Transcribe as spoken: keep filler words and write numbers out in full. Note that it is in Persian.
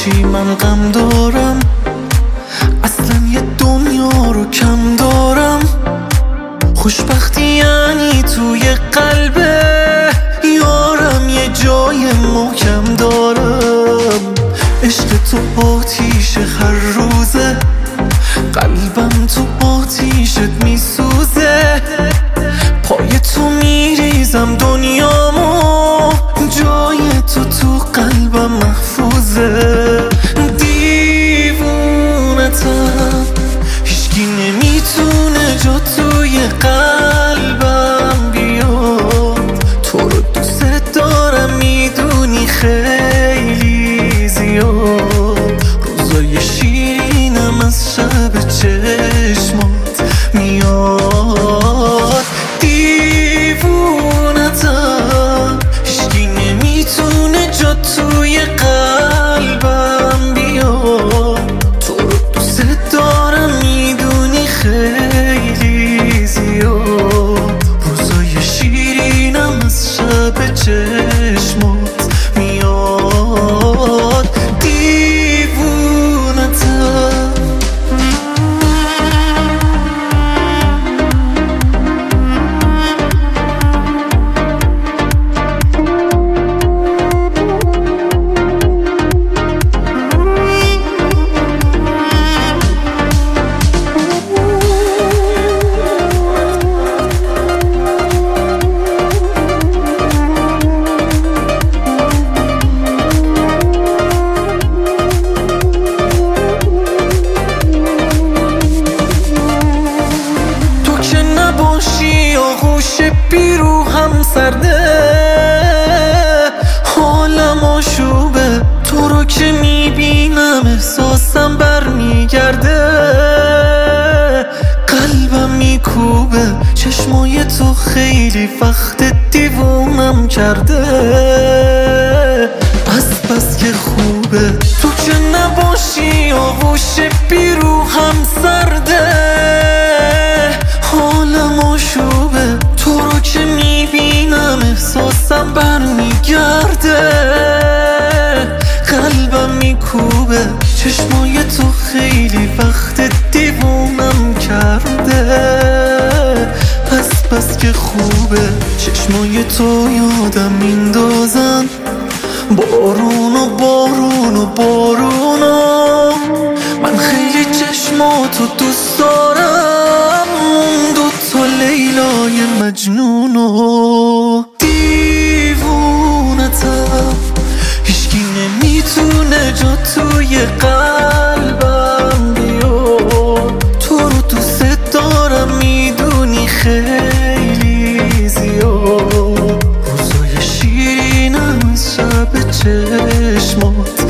باشی من غم دارم، اصلا یه دنیا رو کم دارم. خوشبختی یعنی توی قلبه یارم یه جای محکم دارم. عشق تو آتیش هر روزه، قلبم تو آتیشت میسوزه. پای تو میریزم دنیامو، جای تو تو قلبم محفوظه. دیوونتم هیچکی نمیتونه جا توی قلبم بیاد. تو رو دوست دارم میدونی خیلی زیاد. روزای شیرینم از شب چشمات میاد. دیوونتم هیچکی نمیتونه جا توی قلبم بیاد. تو رو دوست دارم میدونی خیلی زیاد. روزای شیرینم از شب چشمات میاد. دیوونتم آغوش بیرو هم سرده، حالم آشوبه. تو رو که میبینم احساسم برمیگرده. قلبم میکوبه، چشمای تو خیلی وقت دیوونم کرده. از بس که خوبه تو که نباشی آغوش بیرو هم سرده. حالم آشوبه، تو رو که میبینم احساسم برمیگرده. قلبم میکوبه، چشمای تو خیلی وقت دیوونم کرده. پس پس که خوبه چشمای تو یادم میندازن. بارون و بارون و بارون و من خیلی چشماتو دوست دارم. اون دوتا لیلای مجنون و دیوونتم هیچکی نمیتونه جا توی قلبم بیاد. تو رو دوست دارم میدونی خیلی زیاد. روزای شیرینم از شب چشمات